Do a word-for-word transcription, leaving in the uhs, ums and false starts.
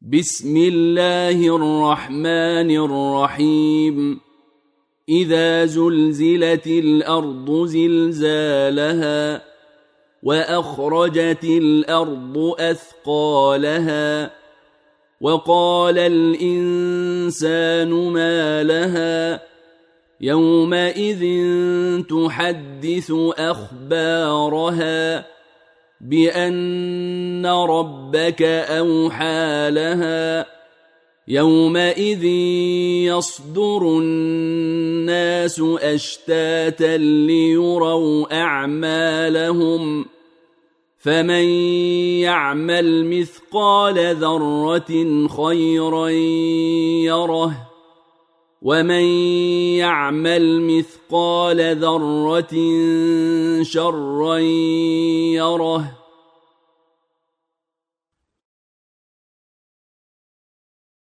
بسم الله الرحمن الرحيم إذا زلزلت الأرض زلزالها وأخرجت الأرض أثقالها وقال الإنسان ما لها يومئذ تحدث أخبارها بأن ربك أوحى لها يومئذ يصدر الناس أشتاتا ليروا أعمالهم فمن يعمل مثقال ذرة خيرا يره ومن يعمل مثقال ذرة شرا يره